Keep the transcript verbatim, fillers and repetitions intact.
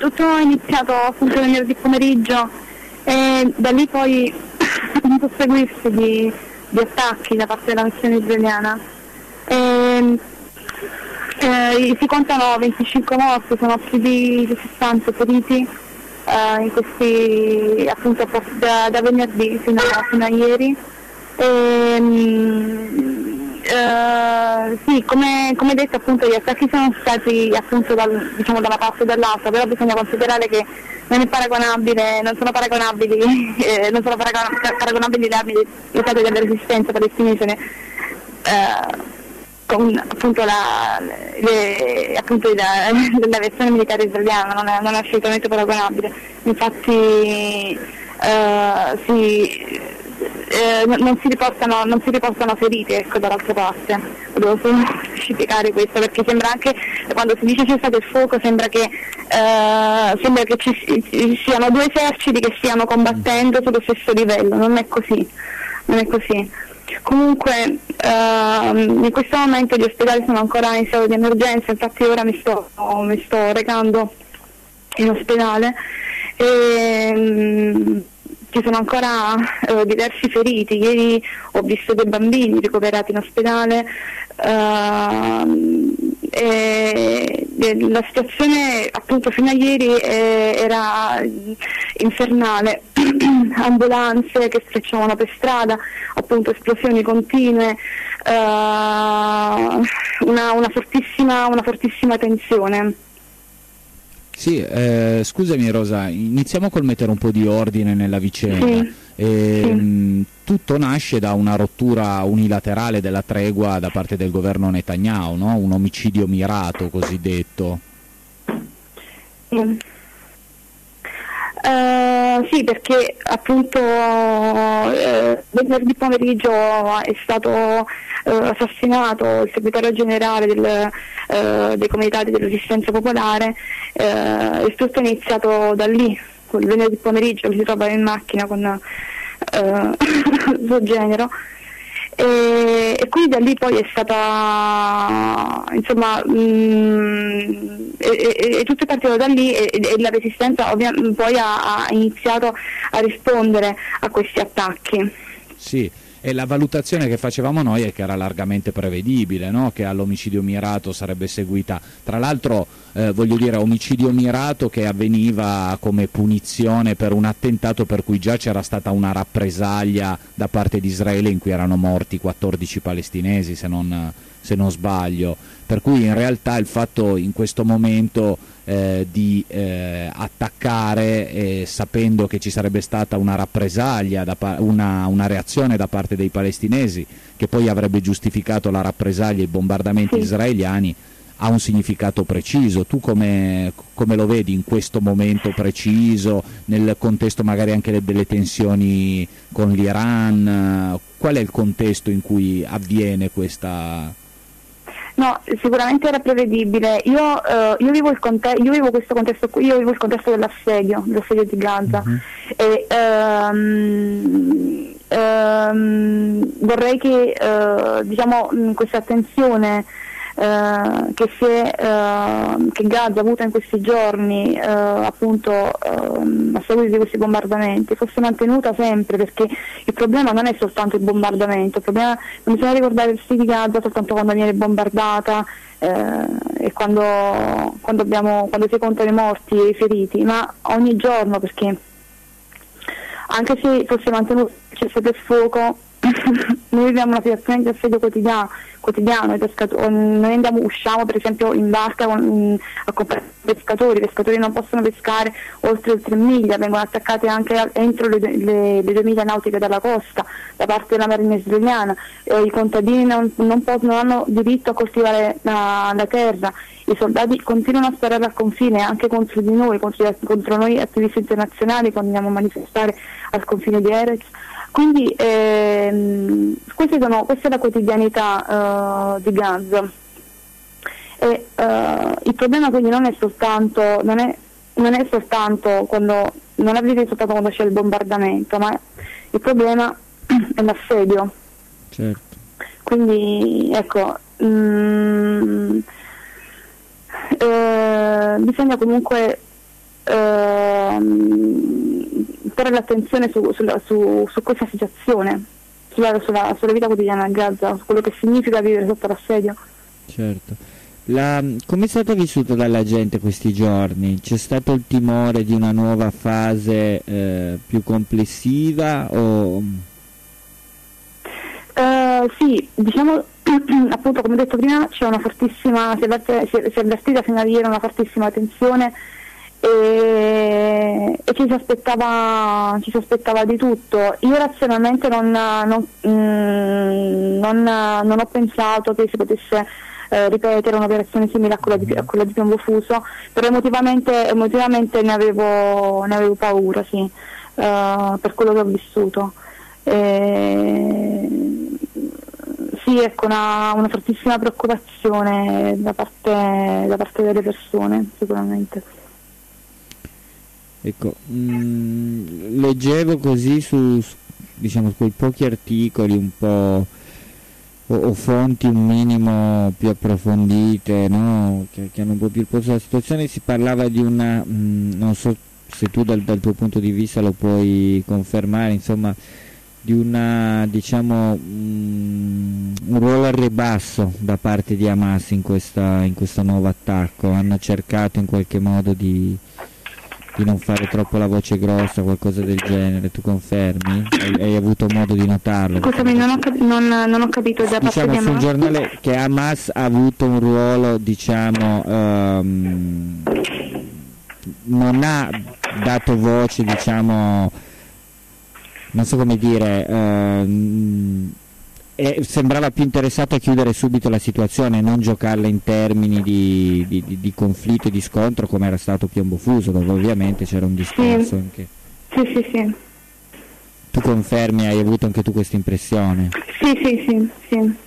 tutto è iniziato appunto nel venerdì pomeriggio e da lì poi un susseguirsi di, di attacchi da parte della missione israeliana. E, eh, si contano venticinque morti, sono più di sessanta feriti eh, in questi appunto da, da venerdì fino a, fino a ieri. E, Uh, sì, come, come detto appunto gli attacchi sono stati appunto dal, diciamo, da una parte o dall'altra, però bisogna considerare che non è paragonabile, non sono paragonabili, eh, non sono paragon- paragonabili le armi usate dalla resistenza palestinese uh, con appunto la, le, appunto la, la versione militare israeliana, non è, non è assolutamente paragonabile. Infatti uh, sì, Eh, non, si riportano, non si riportano feriti, ecco, dall'altra parte. Volevo solo specificare questo perché sembra anche, quando si dice cessate il fuoco, sembra che, eh, sembra che ci, ci siano due eserciti che stiano combattendo sullo stesso livello, non è così, non è così. Comunque ehm, in questo momento gli ospedali sono ancora in stato di emergenza, infatti ora mi sto, mi sto recando in ospedale e mh, ci sono ancora eh, diversi feriti. Ieri ho visto dei bambini ricoverati in ospedale uh, e, e la situazione appunto fino a ieri eh, era infernale. Ambulanze che sfrecciavano per strada, appunto esplosioni continue, uh, una, una fortissima, una fortissima tensione. Sì, eh, scusami Rosa, iniziamo col mettere un po' di ordine nella vicenda. Sì, e, sì. mh, tutto nasce da una rottura unilaterale della tregua da parte del governo Netanyahu, no? Un omicidio mirato cosiddetto. Sì. Uh, sì, perché appunto uh, venerdì pomeriggio è stato uh, assassinato il segretario generale del, uh, dei comitati della resistenza popolare, uh, e tutto è iniziato da lì, quel venerdì pomeriggio che si trovava in macchina con uh, il suo genero. E, e quindi da lì poi è stata, insomma, mh, e, e, e tutto è partito da lì e, e la resistenza ovviamente poi ha, ha iniziato a rispondere a questi attacchi. Sì, e la valutazione che facevamo noi è che era largamente prevedibile, no? Che all'omicidio mirato sarebbe seguita, tra l'altro eh, voglio dire, omicidio mirato che avveniva come punizione per un attentato per cui già c'era stata una rappresaglia da parte di Israele in cui erano morti quattordici palestinesi, se non, se non sbaglio, per cui in realtà il fatto in questo momento eh, di eh, attaccare eh, sapendo che ci sarebbe stata una rappresaglia, da una, una reazione da parte dei palestinesi che poi avrebbe giustificato la rappresaglia e i bombardamenti Sì. israeliani, ha un significato preciso. Tu come, come lo vedi in questo momento preciso, nel contesto magari anche delle tensioni con l'Iran? Qual è il contesto in cui avviene questa... No, sicuramente era prevedibile. Io, eh, io, vivo, il conte- io vivo questo contesto qui, io vivo il contesto dell'assedio, dell'assedio di Gaza. Uh-huh. E ehm, ehm, vorrei che eh, diciamo questa attenzione eh, che, si è, eh, che Gaza ha avuto in questi giorni eh, appunto eh, a seguito di questi bombardamenti fosse mantenuta sempre, perché il problema non è soltanto il bombardamento, il problema non bisogna ricordare il sito di Gaza soltanto quando viene bombardata eh, e quando, quando, abbiamo, quando si contano i morti e i feriti, ma ogni giorno, perché anche se fosse mantenuto il cessate del fuoco noi viviamo una situazione di assedio quotidiano, quotidiano i pescatori, noi andiamo, usciamo per esempio in barca con, a comprare pescatori, i pescatori non possono pescare oltre le tre miglia, vengono attaccati anche entro le, le, le due miglia nautiche dalla costa da parte della marina israeliana, eh, i contadini non, non, possono, non hanno diritto a coltivare la, la terra, i soldati continuano a sparare al confine anche contro di noi, contro, contro noi attivisti internazionali quando andiamo a manifestare al confine di Erez. Quindi ehm, sono, questa è la quotidianità uh, di Gaza e uh, il problema quindi non è soltanto non è, non è soltanto quando non avviene soltanto quando c'è il bombardamento, ma il problema è l'assedio. Certo. Quindi ecco, mh, eh, bisogna comunque ehm, porre l'attenzione su, sulla, su, su questa situazione, sulla, sulla, sulla vita quotidiana a Gaza, su quello che significa vivere sotto l'assedio. Certo. La, come è stato vissuto dalla gente questi giorni? C'è stato il timore di una nuova fase eh, più complessiva o... Uh, sì, diciamo appunto, come detto prima, c'è una fortissima, si è, avverte, si è, si è avvertita fino a ieri una fortissima tensione e, e ci si aspettava ci si aspettava di tutto. Io razionalmente non, non, mm, non, non ho pensato che si potesse eh, ripetere un'operazione simile a quella di, a quella di Piombo Fuso, però emotivamente, emotivamente ne, avevo, ne avevo paura, sì, uh, per quello che ho vissuto. E, sì, ecco, una, una fortissima preoccupazione da parte, da parte delle persone, sicuramente. Ecco, mh, leggevo così su, su diciamo, quei pochi articoli un po' o, o fonti un minimo più approfondite, no? che, che hanno un po' più il polso della situazione, si parlava di una, mh, non so se tu dal, dal tuo punto di vista lo puoi confermare, insomma, di una, diciamo, mh, un ruolo al ribasso da parte di Hamas in, questa, in questo nuovo attacco. Hanno cercato in qualche modo di, di non fare troppo la voce grossa, qualcosa del genere. Tu confermi? Hai, hai avuto modo di notarlo? Scusami, non ho, cap- non, non ho capito da parte diciamo di su un Hamas. giornale che Hamas ha avuto un ruolo, diciamo, um, non ha dato voce, diciamo, non so come dire, ehm, e sembrava più interessato a chiudere subito la situazione e non giocarla in termini di, di, di, di conflitto e di scontro come era stato Piombo Fuso, dove ovviamente c'era un discorso sì. anche. Sì, sì, sì. Tu confermi, hai avuto anche tu questa impressione? Sì, sì, sì, sì.